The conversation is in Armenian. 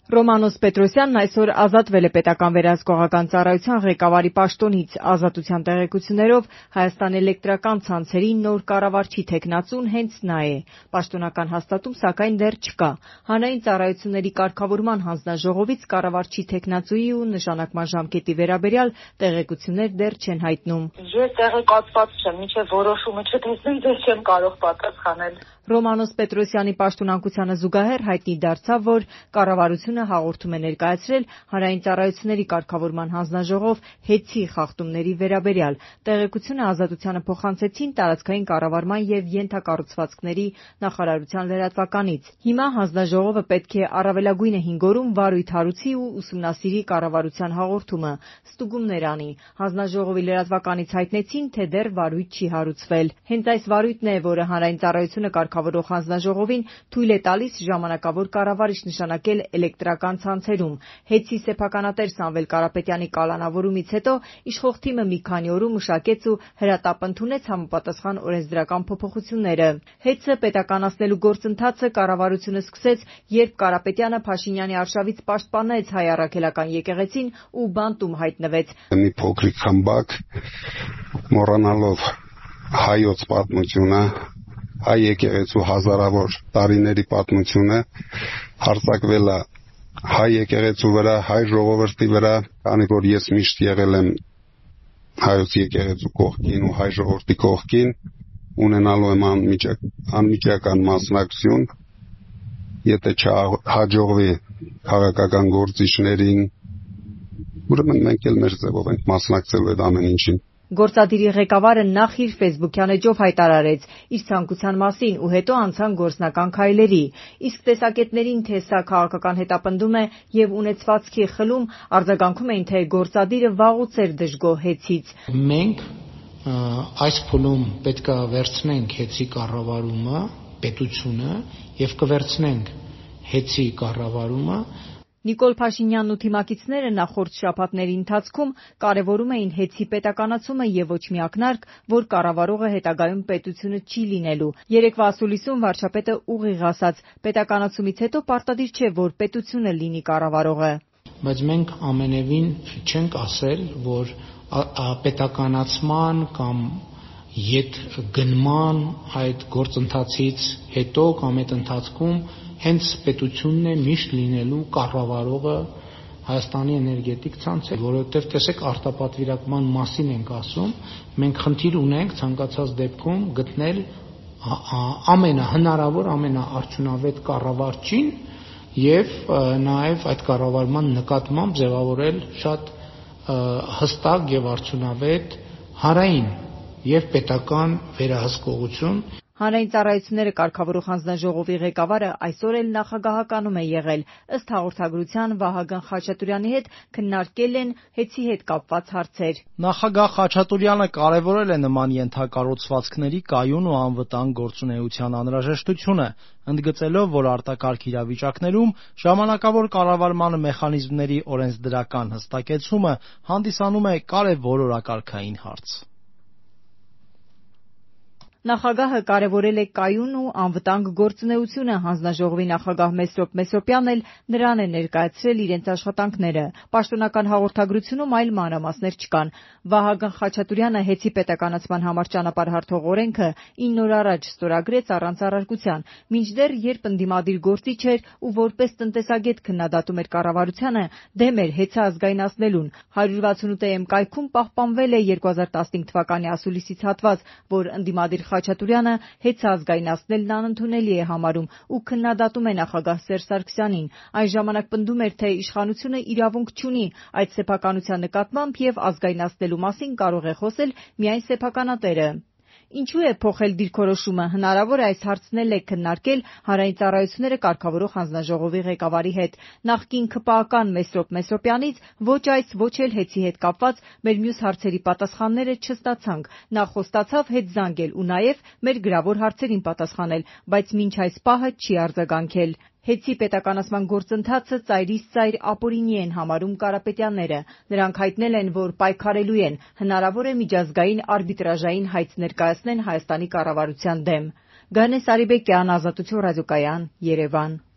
Ռոմանոս Պետրոսյանն այսօր ազատվել է պետական վերահսկողական ծառայության ղեկավարի պաշտոնից։ Ազատության տեղեկություններով Հայաստան էլեկտրական ցանցերի նոր կառավարչի թեկնածուն հենց նա է։ Պաշտոնական հաստատում սակայն դեռ չկա։ Հանրային ծառայությունների կարգավորման հանձնաժողովից կառավարչի թեկնածուի ու նշանակման ժամկետի վերաբերյալ տեղեկություններ դեռ չեն հայտնում։ Ես տեղեկացված չեմ, մինչև որոշումը չտեսնեմ, ձեզ չեմ կարող պատասխանել։ Ռոմանոս Պետրոսյանի պաշտոնակությանը զուգահեռ հայտնի դարձավ, որ կառավարությունը հաղորդում է ներկայացրել Հանրային ծառայությունների կարգավորման հանձնաժողով ՀԵՑ-ի խախտումների վերաբերյալ։ Տեղեկությունը Ազատությանը փոխանցեցին տարածքային կառավարման եւ ենթակառուցվածքների նախարարության լրատվականից։ Հիմա հանձնաժողովը պետք է առավելագույնը 5 օրում վարույթ հարուցի ու ուսումնասիրի կառավարության հաղորդումը, ստուգումներ անի։ Հանձնաժողովի լրատվականից հայտնեցին, թե դեռ վարույթ չի հարուցվել։ Հենց այս վարույթն է, որը Հանրային ծառայությունը կարգավորող հանձնաժողովին թույլ է տալիս ժամանակավոր կառավարիչ նշանակել էլեկտրական ցանցերում։ ՀԵՑ-ի սեփականատեր Սամվել Կարապետյանի կալանավորումից հետո իշխող թիմը մի քանի օրում մշակեց ու հրատապ ընդունեց համապատասխան օրենսդրական փոփոխությունները։ ՀԵՑ-ը պետականացնելու գործընթացը կառավարությունը սկսեց, երբ Կարապետյանը Փաշինյանի արշավից պաշտպանեց հայ առաքելական եկեղեցին ու բանտում հայտնվեց։ Մի փոքրիկ խմբակ մոռանալով հայոց պատմությունը, հայ եկեղեցու հազարավոր տարիների պատմությունը հարձակվել է հայ եկեղեցու վրա, հայ ժողովրդի վրա, քանի որ ես միշտ եղել եմ հայոց եկեղեցու կողքին ու հայ ժողովրդի կողքին, ունենալու եմ անմիջական մասնակցություն, եթե չհաջողվի քաղաքական գործիչներին, ուրեմն մենք էլ մեր ձևով ենք մասնակցելու այդ ամեն ինչին։ Գործադիրի ղեկավարը նախ իր ֆեյսբուքյան էջով հայտարարեց իր ցանկության մասին ու հետո անցան գործնական քայլերի։ Իսկ տեսակետներին, թե սա քաղաքական հետապնդում է եւ ունեցվածքի խլում, արձագանքում էին, թե գործադիրը վաղուց էր դժգոհ ՀԵՑ-ից։ Մենք այս փուլում պետք է վերցնենք ՀԵՑ-ի կառավարումը, պետությունը եւ կվերցնենք ՀԵՑ-ի կառավարումը։ Նիկոլ Փաշինյանն ու թիմակիցները նախորդ շաբաթների ընթացքում կարևորում էին ՀԵՑ-ի պետականացումը եւ ոչ մի ակնարկ, որ կառավարողը հետագայում պետությունը չի լինելու։ Երեկվա ասուլիսում վարչապետը ուղիղ ասաց. պետականացումից հետո պարտադիր չէ, որ պետությունը լինի կառավարողը։ Բայց մենք ամենևին չենք ասել, որ պետականացման կամ ետգնման այդ գործընթացից հետո կամ այդ ընթացքում հենց պետությունն է միշտ լինելու կառավարողը Հայաստանի էներգետիկ ցանցեր, որովհետև տեսեք արտապատվիրակման մասին ենք ասում, մենք խնդիր ունենք ցանկացած դեպքում գտնել ամենահնարավոր ամենաարդյունավետ կառավարչին եւ նաեւ այդ կառավարման նկատմամբ ձևավորել շատ հստակ եւ արդյունավետ հանրային եւ պետական վերահսկողություն։ Հանրային ծառայությունները կարգավորող հանձնաժողովի ղեկավարը այսօր էլ նախագահականում է եղել։ Ըստ հաղորդագրության Վահագն Խաչատուրյանի հետ քննարկել են ՀԵՑ-ի հետ կապված հարցեր։ Նախագահ Խաչատուրյանը կարևորել է նման ենթակառուցվածքների կայուն ու անվտանգ գործունեության անհրաժեշտությունը, ընդգծելով, որ արտակարգ իրավիճակներում ժամանակավոր կառավարման մեխանիզմների օրենսդրական հստակեցումը հանդիսանում է կարևոր օրակարգային հարց։ Նախագահը կարևորել է կայուն ու անվտանգ գործունեությունը, հանձնաժողովի նախագահ Մեսրոպ Մեսրոպյանն էլ նրան է ներկայացրել իրենց աշխատանքները։ Պաշտոնական հաղորդագրությունում այլ մանրամասներ չկան։ Վահագն Խաչատուրյանը ՀԵՑ-ի պետականացման համար ճանապարհ հարթող օրենքը 9 օր առաջ ստորագրեց առանց առարկության, մինչդեռ երբ ընդդիմադիր գործիչ էր ու որպես տնտեսագետ քննադատում էր կառավարությանը, դեմ էր ՀԵՑ-ը ազգայնացնելուն։ 168-մ կայքում պահպանվել է 2015 թվականի ասուլիսից հատված, որ ընդդիմադիր Խաչատուրյանը ՀԵՑ-ը ազգայնացնելն անընդունելի է համարում ու քննադատում է նախագահ Սերժ Սարգսյանին։ Այն ժամանակ պնդում էր, թե իշխանությունը իրավունք չունի այդ սեփականության նկատմամբ եւ ազգայնացնելու մասին կարող է խոսել միայն սեփականատերը։ Ինչու է փոխել դիրքորոշումը, հնարավոր է այս հարցն էլ է քննարկել Հանրային ծառայությունները կարգավորող հանձնաժողովի ղեկավարի հետ։ Նախկին ՔՊԱ-ական Մեսրոպ Մեսրոպյանից ոչ այս, ոչ էլ ՀԵՑ-ի հետ կապված մեր մյուս հարցերի պատասխանները չստացանք։ Նա խոստացավ հետ զանգել ու նաև մեր գրավոր հարցերին պատասխանել, բայց մինչ այս պահը չի արձագանքել։ ՀԵՑ-ի պետականացման գործընթացը ծայրից ծայր ապօրինի են համարում Կարապետյանները։ Նրանք հայտնել են, որ պայքարելու են, հնարավոր է միջազգային արբիտրաժային հայց ներկայացնեն Հայաստանի կառավարության դեմ։ Գաներ Սարիբեկյան, Ազատություն ռադիոկայան, Երևան։